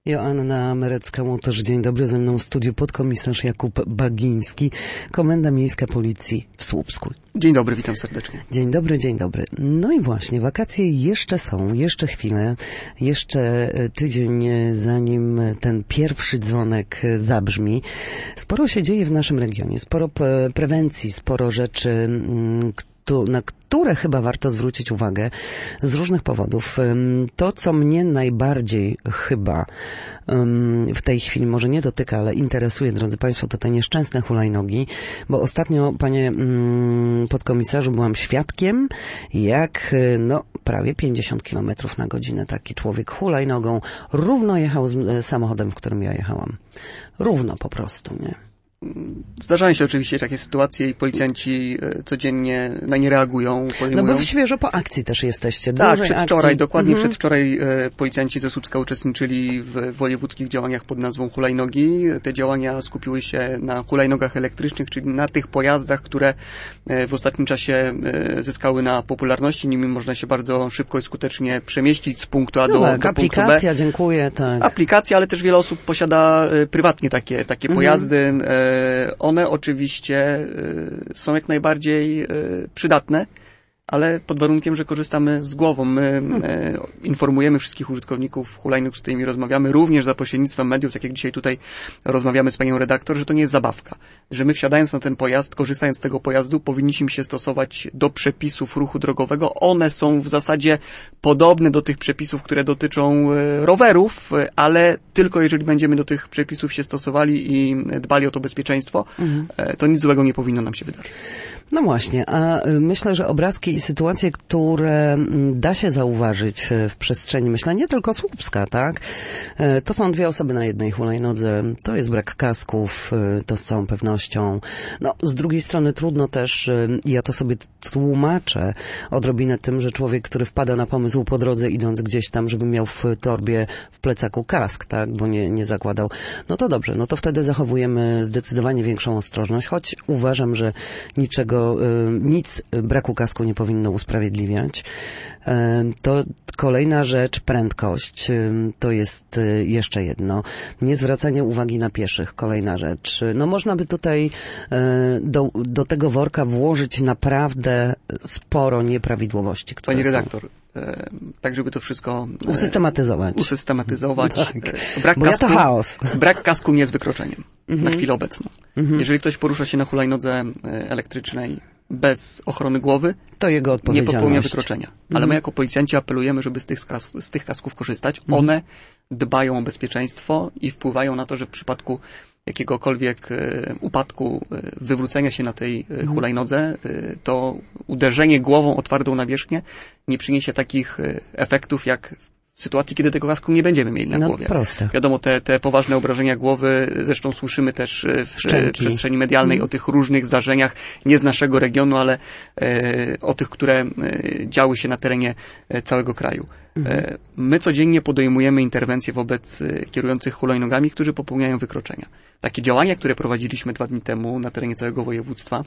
Joanna Merecka-Łotosz, dzień dobry. Ze mną w studiu podkomisarz Jakub Bagiński, Komenda Miejska Policji w Słupsku. Dzień dobry, witam serdecznie. Dzień dobry, dzień dobry. No i właśnie, wakacje jeszcze są, jeszcze chwilę, jeszcze tydzień, zanim ten pierwszy dzwonek zabrzmi. Sporo się dzieje w naszym regionie, sporo prewencji, sporo rzeczy, na które chyba warto zwrócić uwagę z różnych powodów. To, co mnie najbardziej chyba w tej chwili może nie dotyka, ale interesuje, drodzy Państwo, to te nieszczęsne hulajnogi, bo ostatnio, panie podkomisarzu, byłam świadkiem, jak prawie 50 km na godzinę taki człowiek hulajnogą równo jechał z samochodem, w którym ja jechałam. Równo po prostu, nie? Zdarzają się oczywiście takie sytuacje i policjanci codziennie na nie reagują, podejmują. No bo świeżo po akcji też jesteście. Tak, przedwczoraj, dokładnie przedwczoraj policjanci ze Słupska uczestniczyli w wojewódzkich działaniach pod nazwą Hulajnogi. Te działania skupiły się na hulajnogach elektrycznych, czyli na tych pojazdach, które w ostatnim czasie zyskały na popularności. Nimi można się bardzo szybko i skutecznie przemieścić z punktu A do punktu B. Aplikacja, dziękuję. Tak. Aplikacja, ale też wiele osób posiada prywatnie takie pojazdy. One oczywiście są jak najbardziej przydatne, ale pod warunkiem, że korzystamy z głową. My informujemy wszystkich użytkowników hulajnóg, z którymi rozmawiamy, również za pośrednictwem mediów, tak jak dzisiaj tutaj rozmawiamy z panią redaktor, że to nie jest zabawka. Że my wsiadając na ten pojazd, korzystając z tego pojazdu, powinniśmy się stosować do przepisów ruchu drogowego. One są w zasadzie podobne do tych przepisów, które dotyczą rowerów, ale tylko jeżeli będziemy do tych przepisów się stosowali i dbali o to bezpieczeństwo, to nic złego nie powinno nam się wydarzyć. No właśnie, a myślę, że obrazki i sytuacje, które da się zauważyć w przestrzeni, myślę, nie tylko Słupska, tak? To są dwie osoby na jednej hulajnodze, to jest brak kasków, to z całą pewnością. No, z drugiej strony trudno też, ja to sobie tłumaczę odrobinę tym, że człowiek, który wpada na pomysł po drodze, idąc gdzieś tam, żeby miał w torbie, w plecaku kask, tak? Bo nie zakładał. No to dobrze, no to wtedy zachowujemy zdecydowanie większą ostrożność, choć uważam, że nic braku kasku nie powinno usprawiedliwiać. To kolejna rzecz, prędkość. To jest jeszcze jedno. Niezwracanie uwagi na pieszych. Kolejna rzecz. No można by tutaj do tego worka włożyć naprawdę sporo nieprawidłowości, które Pani redaktor, tak żeby to wszystko usystematyzować. Tak. Bo to chaos. Brak kasku nie jest wykroczeniem na chwilę obecną. Jeżeli ktoś porusza się na hulajnodze elektrycznej bez ochrony głowy, to jego odpowiedzialność. Nie popełnia wykroczenia. Ale my jako policjanci apelujemy, żeby z tych kasków korzystać. One dbają o bezpieczeństwo i wpływają na to, że w przypadku jakiegokolwiek upadku, wywrócenia się na tej hulajnodze, to uderzenie głową o twardą nawierzchnię nie przyniesie takich efektów, jak w sytuacji, kiedy tego kasku nie będziemy mieli na głowie. Proste. Wiadomo, te poważne obrażenia głowy, zresztą słyszymy też w przestrzeni medialnej o tych różnych zdarzeniach, nie z naszego regionu, ale o tych, które działy się na terenie całego kraju. My codziennie podejmujemy interwencje wobec kierujących hulajnogami, którzy popełniają wykroczenia. Takie działania, które prowadziliśmy 2 dni temu na terenie całego województwa,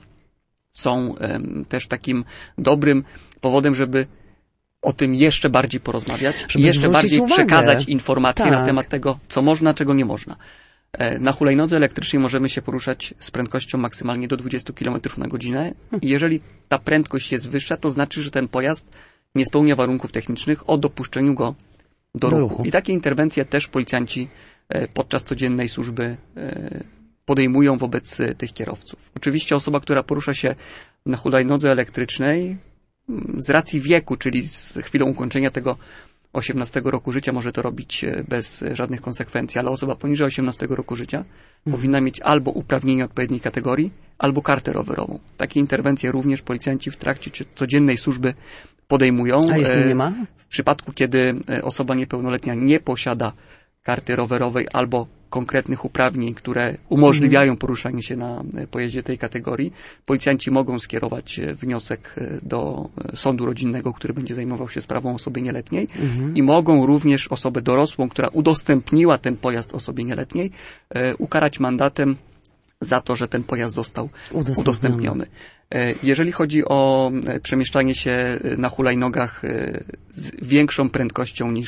są też takim dobrym powodem, żeby o tym jeszcze bardziej porozmawiać, jeszcze bardziej przekazać informacje na temat tego, co można, czego nie można. Na hulajnodze elektrycznej możemy się poruszać z prędkością maksymalnie do 20 km na godzinę i jeżeli ta prędkość jest wyższa, to znaczy, że ten pojazd nie spełnia warunków technicznych o dopuszczeniu go do ruchu. I takie interwencje też policjanci podczas codziennej służby podejmują wobec tych kierowców. Oczywiście osoba, która porusza się na hulajnodze elektrycznej, z racji wieku, czyli z chwilą ukończenia tego 18 roku życia może to robić bez żadnych konsekwencji, ale osoba poniżej 18 roku życia powinna mieć albo uprawnienie odpowiedniej kategorii, albo kartę rowerową. Takie interwencje również policjanci w trakcie codziennej służby podejmują. A jeśli nie ma? W przypadku, kiedy osoba niepełnoletnia nie posiada karty rowerowej albo konkretnych uprawnień, które umożliwiają poruszanie się na pojeździe tej kategorii, policjanci mogą skierować wniosek do sądu rodzinnego, który będzie zajmował się sprawą osoby nieletniej i mogą również osobę dorosłą, która udostępniła ten pojazd osobie nieletniej, ukarać mandatem za to, że ten pojazd został udostępniony. Jeżeli chodzi o przemieszczanie się na hulajnogach z większą prędkością niż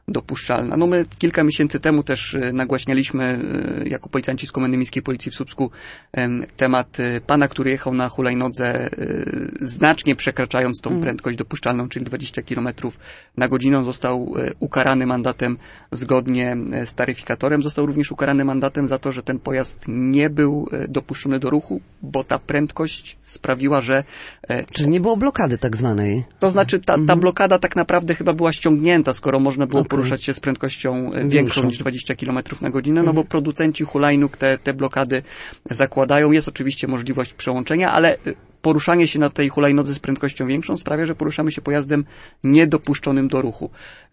dopuszczalna. No my kilka miesięcy temu też nagłaśnialiśmy jako policjanci z Komendy Miejskiej Policji w Słupsku temat pana, który jechał na hulajnodze znacznie przekraczając tą prędkość dopuszczalną, czyli 20 km na godzinę. Został ukarany mandatem zgodnie z taryfikatorem. Został również ukarany mandatem za to, że ten pojazd nie był dopuszczony do ruchu, bo ta prędkość sprawiła, że... Czyli nie było blokady tak zwanej. To znaczy ta blokada tak naprawdę chyba była ściągnięta, skoro można było poruszać się z prędkością większą niż 20 km na godzinę, no bo producenci hulajnóg te blokady zakładają. Jest oczywiście możliwość przełączenia, ale poruszanie się na tej hulajnodze z prędkością większą sprawia, że poruszamy się pojazdem niedopuszczonym do ruchu.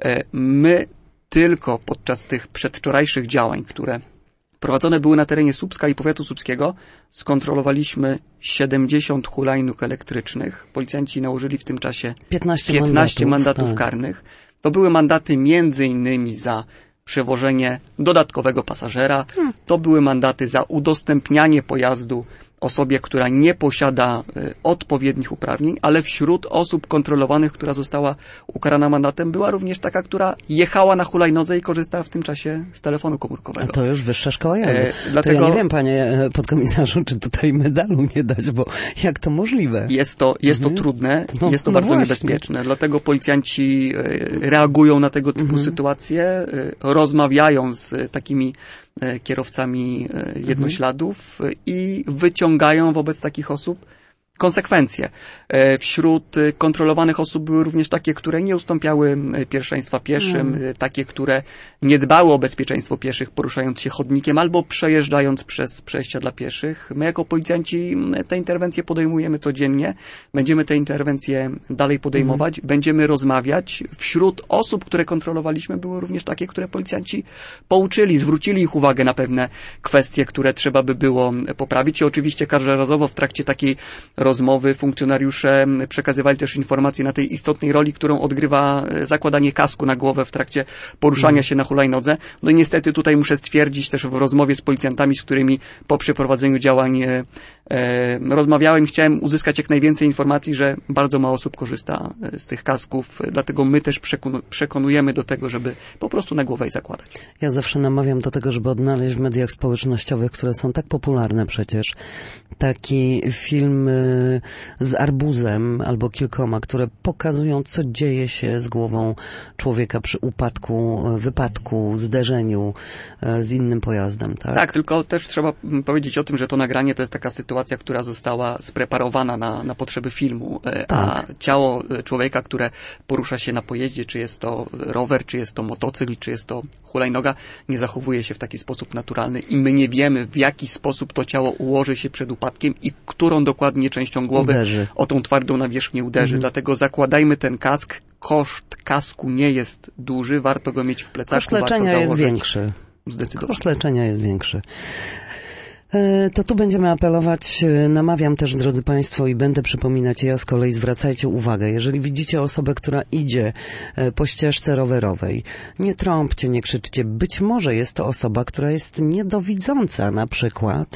My tylko podczas tych przedwczorajszych działań, które prowadzone były na terenie Słupska i powiatu słupskiego, skontrolowaliśmy 70 hulajnóg elektrycznych. Policjanci nałożyli w tym czasie 15 mandatów karnych. To były mandaty między innymi za przewożenie dodatkowego pasażera. To były mandaty za udostępnianie pojazdu osobie, która nie posiada odpowiednich uprawnień, ale wśród osób kontrolowanych, która została ukarana mandatem, była również taka, która jechała na hulajnodze i korzystała w tym czasie z telefonu komórkowego. A to już wyższa szkoła jazdy. Dlatego to ja nie wiem, panie podkomisarzu, czy tutaj medalu nie dać, bo jak to możliwe? Jest to trudne, jest to bardzo niebezpieczne. Dlatego policjanci reagują na tego typu sytuacje, rozmawiają z takimi kierowcami jednośladów i wyciągają wobec takich osób konsekwencje. Wśród kontrolowanych osób były również takie, które nie ustąpiały pierwszeństwa pieszym, takie, które nie dbały o bezpieczeństwo pieszych, poruszając się chodnikiem albo przejeżdżając przez przejścia dla pieszych. My jako policjanci te interwencje podejmujemy codziennie. Będziemy te interwencje dalej podejmować, będziemy rozmawiać. Wśród osób, które kontrolowaliśmy, były również takie, które policjanci pouczyli, zwrócili ich uwagę na pewne kwestie, które trzeba by było poprawić. I oczywiście każdorazowo w trakcie takiej rozmowy funkcjonariusze przekazywali też informacje na tej istotnej roli, którą odgrywa zakładanie kasku na głowę w trakcie poruszania się na hulajnodze. No i niestety tutaj muszę stwierdzić też w rozmowie z policjantami, z którymi po przeprowadzeniu działań rozmawiałem, chciałem uzyskać jak najwięcej informacji, że bardzo mało osób korzysta z tych kasków, dlatego my też przekonujemy do tego, żeby po prostu na głowę je zakładać. Ja zawsze namawiam do tego, żeby odnaleźć w mediach społecznościowych, które są tak popularne przecież, taki film z arbuzem albo kilkoma, które pokazują, co dzieje się z głową człowieka przy upadku, wypadku, zderzeniu z innym pojazdem. Tak? Tak, tylko też trzeba powiedzieć o tym, że to nagranie to jest taka sytuacja, która została spreparowana na potrzeby filmu, a ciało człowieka, które porusza się na pojeździe, czy jest to rower, czy jest to motocykl, czy jest to hulajnoga, nie zachowuje się w taki sposób naturalny i my nie wiemy, w jaki sposób to ciało ułoży się przed upadkiem i którą dokładnie częścią głowy o tą twardą nawierzchnię uderzy. Dlatego zakładajmy ten kask. Koszt kasku nie jest duży, warto go mieć w plecaku. Koszt leczenia jest większy. Zdecydowanie. Koszt leczenia jest większy. To tu będziemy apelować, namawiam też, drodzy Państwo, i będę przypominać, ja z kolei zwracajcie uwagę, jeżeli widzicie osobę, która idzie po ścieżce rowerowej, nie trąbcie, nie krzyczcie, być może jest to osoba, która jest niedowidząca na przykład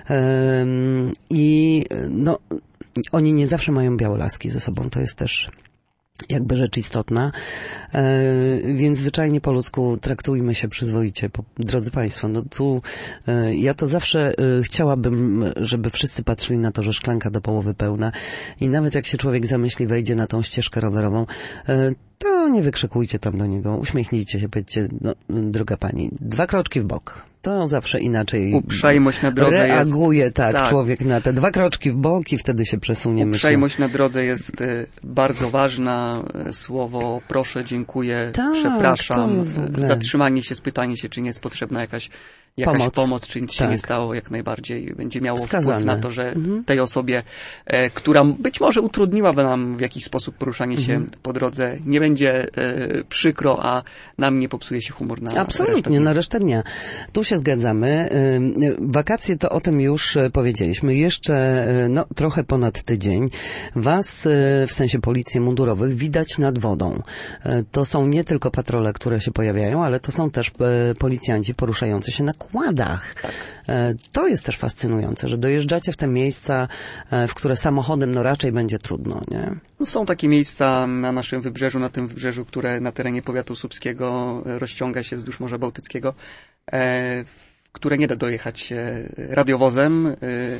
i no, oni nie zawsze mają białe laski ze sobą, to jest też jakby rzecz istotna, więc zwyczajnie po ludzku traktujmy się przyzwoicie, drodzy Państwo. No tu ja to zawsze chciałabym, żeby wszyscy patrzyli na to, że szklanka do połowy pełna i nawet jak się człowiek zamyśli, wejdzie na tą ścieżkę rowerową, to nie wykrzykujcie tam do niego, uśmiechnijcie się, powiedzcie, no, droga pani, 2 kroczki w bok. To zawsze inaczej uprzejmość na drodze reaguje jest, tak, człowiek na te 2 kroczki w bok i wtedy się przesunie. Uprzejmość na drodze jest bardzo ważna. Słowo proszę, dziękuję, przepraszam. Zatrzymanie się, spytanie się, czy nie jest potrzebna jakaś pomoc, czy nic się nie stało, jak najbardziej będzie miało wpływ na to, że tej osobie, która być może utrudniłaby nam w jakiś sposób poruszanie się po drodze, nie będzie przykro, a nam nie popsuje się humor na absolutnie, na resztę dnia. Tu się zgadzamy. Wakacje to o tym już powiedzieliśmy. Jeszcze trochę ponad tydzień was, w sensie policji mundurowych, widać nad wodą. To są nie tylko patrole, które się pojawiają, ale to są też policjanci poruszający się na kładach. To jest też fascynujące, że dojeżdżacie w te miejsca, w które samochodem no raczej będzie trudno, nie? No, są takie miejsca na naszym wybrzeżu, na tym wybrzeżu, które na terenie powiatu słupskiego rozciąga się wzdłuż Morza Bałtyckiego, które nie da dojechać się radiowozem,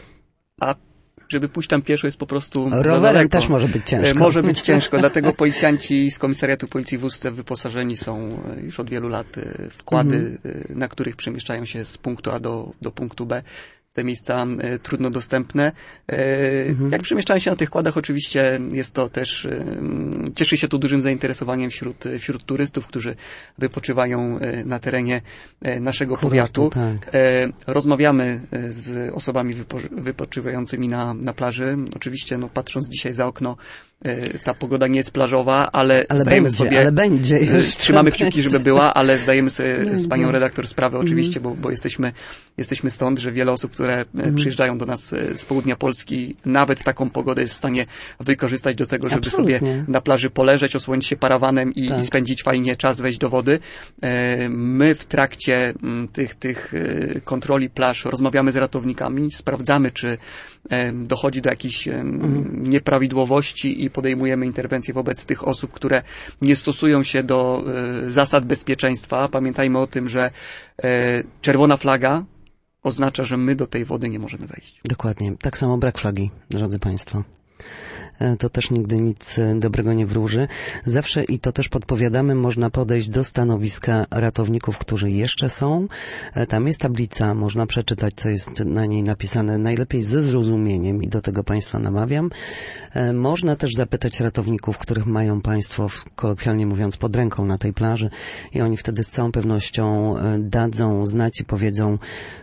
a żeby pójść tam pieszo jest po prostu rowerem też może być ciężko. Może być ciężko, dlatego policjanci z Komisariatu Policji w Ustce wyposażeni są już od wielu lat w kłady, na których przemieszczają się z punktu A do punktu B. Te miejsca trudno dostępne. Jak przemieszczają się na tych kładach, oczywiście jest to też, cieszy się to dużym zainteresowaniem wśród turystów, którzy wypoczywają na terenie naszego powiatu. Tak. Rozmawiamy z osobami wypoczywającymi na plaży. Oczywiście, no, patrząc dzisiaj za okno, ta pogoda nie jest plażowa, ale zdajemy sobie... Ale będzie jeszcze. Trzymamy kciuki, żeby była, ale zdajemy sobie z panią redaktor sprawę oczywiście, bo jesteśmy stąd, że wiele osób, które przyjeżdżają do nas z południa Polski, nawet taką pogodę jest w stanie wykorzystać do tego, żeby Absolutnie. sobie na plaży poleżeć, osłonić się parawanem i spędzić fajnie czas, wejść do wody. My w trakcie tych kontroli plaż rozmawiamy z ratownikami, sprawdzamy, czy dochodzi do jakichś nieprawidłowości i podejmujemy interwencje wobec tych osób, które nie stosują się do zasad bezpieczeństwa. Pamiętajmy o tym, że czerwona flaga oznacza, że my do tej wody nie możemy wejść. Dokładnie. Tak samo brak flagi, drodzy Państwo. To też nigdy nic dobrego nie wróży. Zawsze, i to też podpowiadamy, można podejść do stanowiska ratowników, którzy jeszcze są. Tam jest tablica, można przeczytać, co jest na niej napisane, najlepiej ze zrozumieniem i do tego Państwa namawiam. Można też zapytać ratowników, których mają Państwo, kolokwialnie mówiąc, pod ręką na tej plaży i oni wtedy z całą pewnością dadzą znać i powiedzą,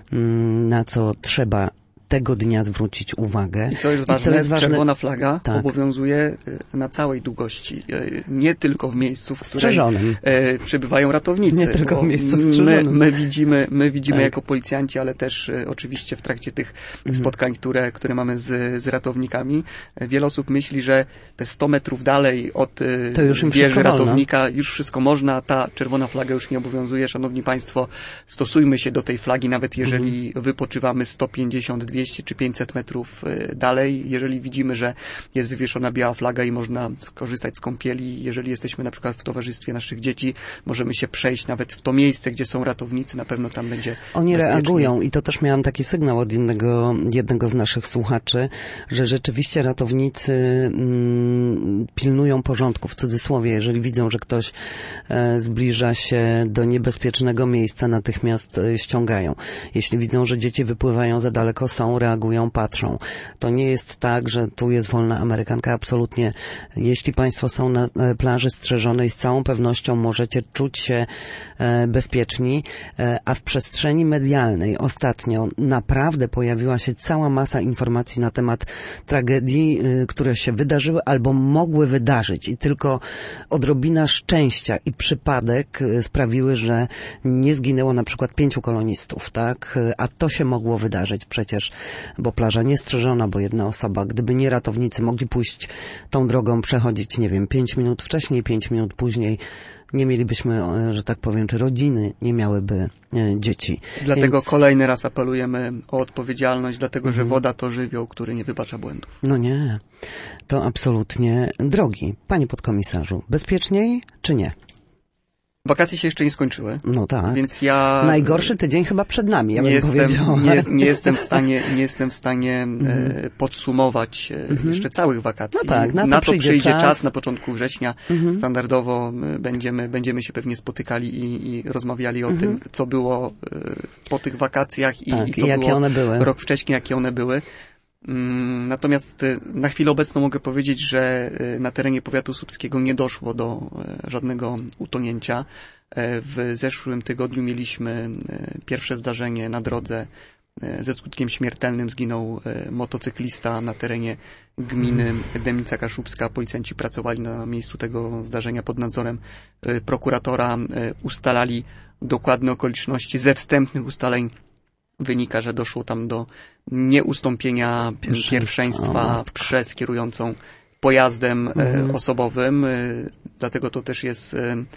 na co trzeba tego dnia zwrócić uwagę. I co jest ważne, czerwona flaga obowiązuje na całej długości. Nie tylko w miejscu, w którym przebywają ratownicy. Nie tylko w miejscu strzeżonym. My widzimy jako policjanci, ale też oczywiście w trakcie tych spotkań, które mamy z ratownikami. Wiele osób myśli, że te 100 metrów dalej od wieży ratownika już wszystko można. Ta czerwona flaga już nie obowiązuje. Szanowni Państwo, stosujmy się do tej flagi, nawet jeżeli wypoczywamy 150, 200 czy 500 metrów dalej. Jeżeli widzimy, że jest wywieszona biała flaga i można skorzystać z kąpieli, jeżeli jesteśmy na przykład w towarzystwie naszych dzieci, możemy się przejść nawet w to miejsce, gdzie są ratownicy, na pewno tam będzie Oni bezpiecznie. Reagują i to też miałam taki sygnał od jednego z naszych słuchaczy, że rzeczywiście ratownicy pilnują porządku, w cudzysłowie, jeżeli widzą, że ktoś zbliża się do niebezpiecznego miejsca, natychmiast ściągają. Jeśli widzą, że dzieci wypływają za daleko, reagują, patrzą. To nie jest tak, że tu jest wolna amerykanka. Absolutnie. Jeśli Państwo są na plaży strzeżonej, z całą pewnością możecie czuć się bezpieczni, a w przestrzeni medialnej ostatnio naprawdę pojawiła się cała masa informacji na temat tragedii, które się wydarzyły albo mogły wydarzyć i tylko odrobina szczęścia i przypadek sprawiły, że nie zginęło na przykład 5 kolonistów, tak? A to się mogło wydarzyć przecież, bo plaża niestrzeżona, bo jedna osoba, gdyby nie ratownicy, mogli pójść tą drogą, przechodzić, nie wiem, 5 minut wcześniej, 5 minut później, nie mielibyśmy, że tak powiem, czy rodziny nie miałyby dzieci. Dlatego kolejny raz apelujemy o odpowiedzialność, dlatego że woda to żywioł, który nie wybacza błędów. No nie, to absolutnie. Drogi panie podkomisarzu, bezpieczniej czy nie? Wakacje się jeszcze nie skończyły. No tak. Więc ja... Najgorszy tydzień chyba przed nami, ja bym powiedział. Nie jestem w stanie podsumować jeszcze całych wakacji. No tak, na to przyjdzie czas. Na początku września standardowo będziemy się pewnie spotykali i rozmawiali o tym, co było po tych wakacjach i co jakie było one były. Rok wcześniej, jakie one były. Natomiast na chwilę obecną mogę powiedzieć, że na terenie powiatu słupskiego nie doszło do żadnego utonięcia. W zeszłym tygodniu mieliśmy pierwsze zdarzenie na drodze. Ze skutkiem śmiertelnym zginął motocyklista na terenie gminy Dębica Kaszubska. Policjanci pracowali na miejscu tego zdarzenia pod nadzorem prokuratora. Ustalali dokładne okoliczności. Ze wstępnych ustaleń wynika, że doszło tam do nieustąpienia pierwszeństwa przez kierującą pojazdem osobowym. Dlatego to też jest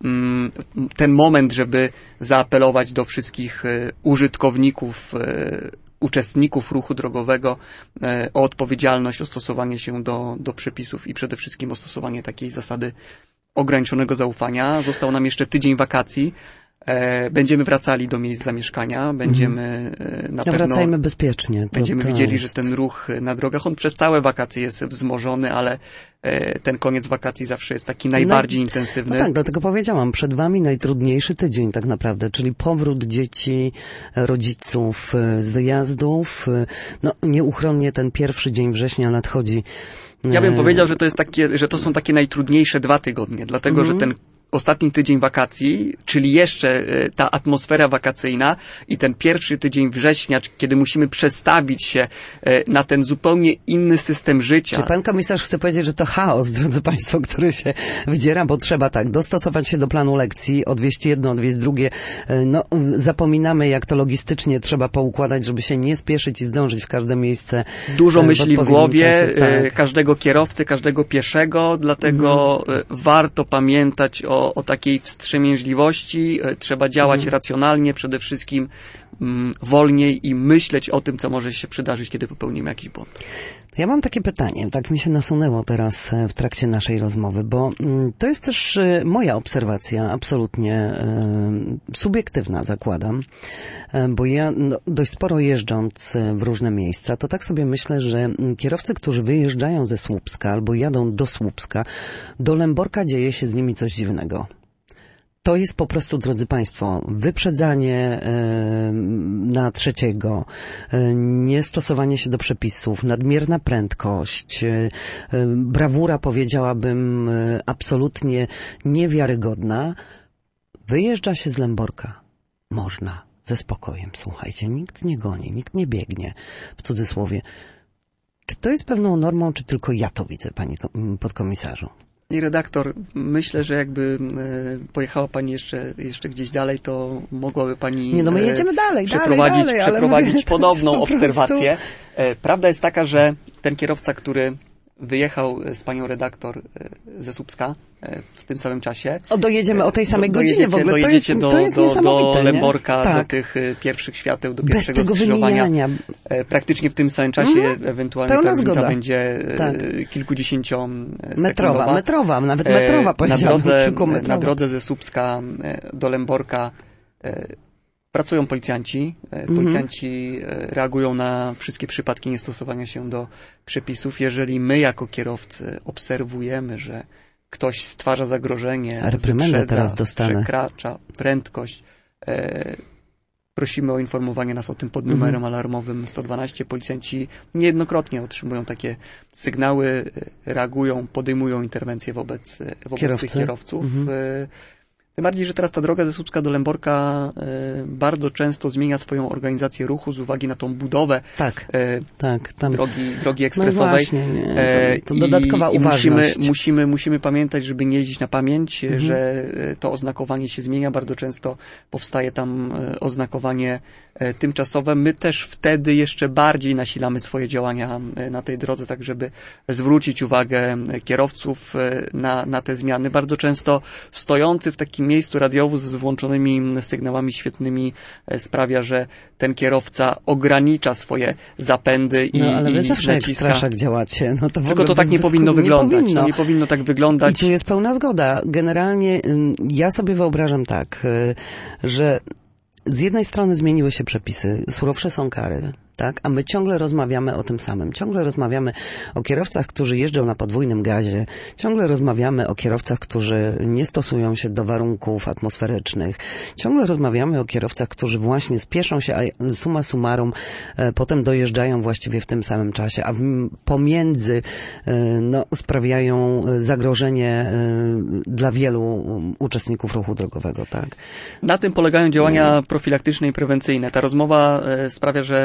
ten moment, żeby zaapelować do wszystkich użytkowników, uczestników ruchu drogowego o odpowiedzialność, o stosowanie się do przepisów i przede wszystkim o stosowanie takiej zasady ograniczonego zaufania. Został nam jeszcze tydzień wakacji. Będziemy wracali do miejsc zamieszkania, będziemy na pewno... Wracajmy bezpiecznie. Będziemy widzieli, że ten ruch na drogach, on przez całe wakacje jest wzmożony, ale ten koniec wakacji zawsze jest taki najbardziej intensywny. No tak, dlatego powiedziałam, przed wami najtrudniejszy tydzień tak naprawdę, czyli powrót dzieci, rodziców z wyjazdów. No nieuchronnie ten pierwszy dzień września nadchodzi. Ja bym powiedział, że to są takie najtrudniejsze 2 tygodnie, dlatego że ten ostatni tydzień wakacji, czyli jeszcze ta atmosfera wakacyjna i ten pierwszy tydzień września, kiedy musimy przestawić się na ten zupełnie inny system życia. Czy pan komisarz chce powiedzieć, że to chaos, drodzy państwo, który się wdziera, bo trzeba tak, dostosować się do planu lekcji, odwieźć jedno, odwieźć drugie. No, zapominamy, jak to logistycznie trzeba poukładać, żeby się nie spieszyć i zdążyć w każde miejsce. Dużo myśli w głowie, czasie, tak. Każdego kierowcy, każdego pieszego, dlatego warto pamiętać o takiej wstrzemięźliwości. Trzeba działać racjonalnie, przede wszystkim wolniej i myśleć o tym, co może się przydarzyć, kiedy popełnimy jakiś błąd. Ja mam takie pytanie, tak mi się nasunęło teraz w trakcie naszej rozmowy, bo to jest też moja obserwacja, absolutnie subiektywna, zakładam, bo ja dość sporo jeżdżąc w różne miejsca, to tak sobie myślę, że kierowcy, którzy wyjeżdżają ze Słupska albo jadą do Słupska, do Lęborka dzieje się z nimi coś dziwnego. To jest po prostu, drodzy państwo, wyprzedzanie na trzeciego, niestosowanie się do przepisów, nadmierna prędkość, brawura, powiedziałabym, absolutnie niewiarygodna. Wyjeżdża się z Lęborka. Można. Ze spokojem. Słuchajcie, nikt nie goni, nikt nie biegnie, w cudzysłowie. Czy to jest pewną normą, czy tylko ja to widzę, panie podkomisarzu? I redaktor, myślę, że jakby pojechała pani jeszcze gdzieś dalej, to mogłaby pani nie, no my jedziemy dalej, przeprowadzić podobną obserwację. Prawda jest taka, że ten kierowca, który wyjechał z panią redaktor ze Słupska w tym samym czasie. Dojedziemy o tej samej godzinie w ogóle. Dojedziecie do Lęborka, tak. do tych pierwszych świateł, do pierwszego skrzyżowania. Praktycznie w tym samym czasie ewentualnie ta będzie kilkudziesięciosekundowa. Metrowa, nawet metrowa powiedziałam. Na drodze ze Słupska do Lęborka pracują policjanci. Policjanci reagują na wszystkie przypadki niestosowania się do przepisów. Jeżeli my jako kierowcy obserwujemy, że ktoś stwarza zagrożenie, przekracza prędkość, prosimy o informowanie nas o tym pod numerem alarmowym 112. Policjanci niejednokrotnie otrzymują takie sygnały, reagują, podejmują interwencje wobec tych kierowców. Tym bardziej, że teraz ta droga ze Słupska do Lęborka bardzo często zmienia swoją organizację ruchu z uwagi na tą budowę drogi ekspresowej. No właśnie, to dodatkowa uważność. Musimy pamiętać, żeby nie jeździć na pamięć, że to oznakowanie się zmienia. Bardzo często powstaje tam oznakowanie tymczasowe. My też wtedy jeszcze bardziej nasilamy swoje działania na tej drodze, tak żeby zwrócić uwagę kierowców na te zmiany. Bardzo często stojący w takim miejscu radiowóz z włączonymi sygnałami świetnymi sprawia, że ten kierowca ogranicza swoje zapędy i naciska. No ale wy zawsze jak straszak działacie. No to tylko to tak nie powinno wyglądać. To nie powinno tak wyglądać. I tu jest pełna zgoda. Generalnie ja sobie wyobrażam tak, że z jednej strony zmieniły się przepisy, surowsze są kary, tak? A my ciągle rozmawiamy o tym samym. Ciągle rozmawiamy o kierowcach, którzy jeżdżą na podwójnym gazie. Ciągle rozmawiamy o kierowcach, którzy nie stosują się do warunków atmosferycznych. Ciągle rozmawiamy o kierowcach, którzy właśnie spieszą się, a summa summarum potem dojeżdżają właściwie w tym samym czasie, a pomiędzy sprawiają zagrożenie dla wielu uczestników ruchu drogowego, tak? Na tym polegają działania profilaktyczne i prewencyjne. Ta rozmowa sprawia, że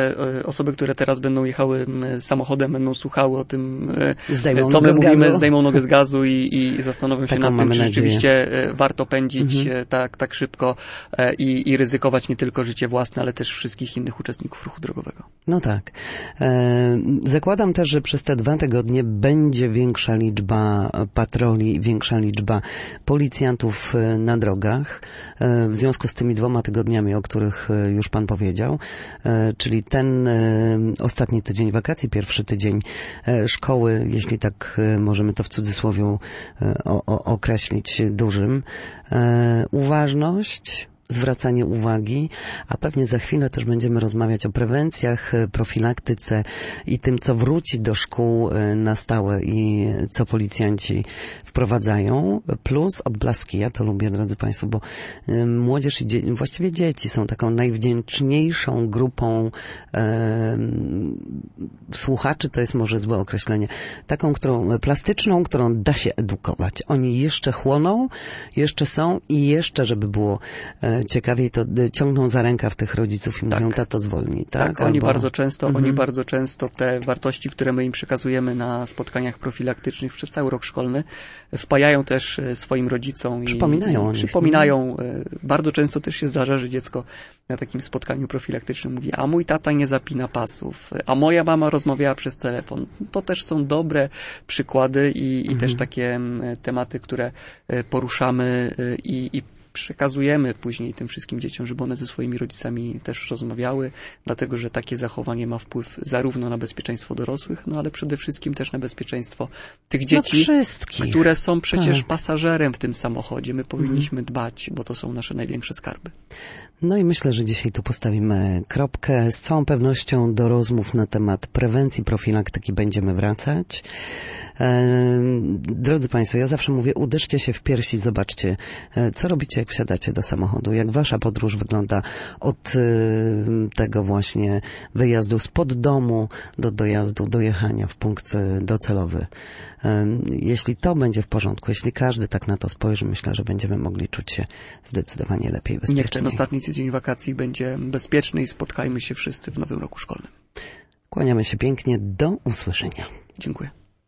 osoby, które teraz będą jechały samochodem, będą słuchały o tym, co my mówimy, zdejmą nogę z gazu i zastanowią się nad tym, czy rzeczywiście warto pędzić tak szybko i ryzykować nie tylko życie własne, ale też wszystkich innych uczestników ruchu drogowego. No tak. Zakładam też, że przez te 2 tygodnie będzie większa liczba patroli, większa liczba policjantów na drogach. W związku z tymi 2 tygodniami, o których już pan powiedział, czyli ten ostatni tydzień wakacji, pierwszy tydzień szkoły, jeśli tak możemy to w cudzysłowie określić dużym. Uważność, zwracanie uwagi, a pewnie za chwilę też będziemy rozmawiać o prewencjach, profilaktyce i tym, co wróci do szkół na stałe i co policjanci wprowadzają, plus odblaski. Ja to lubię, drodzy Państwo, bo młodzież i właściwie dzieci są taką najwdzięczniejszą grupą słuchaczy, to jest może złe określenie, taką, plastyczną, którą da się edukować. Oni jeszcze chłoną, jeszcze są i jeszcze, żeby było ciekawiej, to ciągną za rękaw tych rodziców i mówią, tato zwolnij, tak? Tak, oni bardzo często te wartości, które my im przekazujemy na spotkaniach profilaktycznych przez cały rok szkolny, wpajają też swoim rodzicom i przypominają. Bardzo często też się zdarza, że dziecko na takim spotkaniu profilaktycznym mówi, a mój tata nie zapina pasów, a moja mama rozmawiała przez telefon. To też są dobre przykłady i też takie tematy, które poruszamy i przekazujemy później tym wszystkim dzieciom, żeby one ze swoimi rodzicami też rozmawiały, dlatego że takie zachowanie ma wpływ zarówno na bezpieczeństwo dorosłych, ale przede wszystkim też na bezpieczeństwo tych dzieci, które są przecież pasażerem w tym samochodzie. My powinniśmy dbać, bo to są nasze największe skarby. No i myślę, że dzisiaj tu postawimy kropkę. Z całą pewnością do rozmów na temat prewencji, profilaktyki będziemy wracać. Drodzy Państwo, ja zawsze mówię, uderzcie się w piersi, zobaczcie, co robicie, jak wsiadacie do samochodu, jak wasza podróż wygląda od tego właśnie wyjazdu spod domu do dojazdu, dojechania w punkt docelowy. Jeśli to będzie w porządku, jeśli każdy tak na to spojrzy, myślę, że będziemy mogli czuć się zdecydowanie lepiej, bezpieczniej. Niech ten ostatni tydzień wakacji będzie bezpieczny i spotkajmy się wszyscy w nowym roku szkolnym. Kłaniamy się pięknie, do usłyszenia. Dziękuję.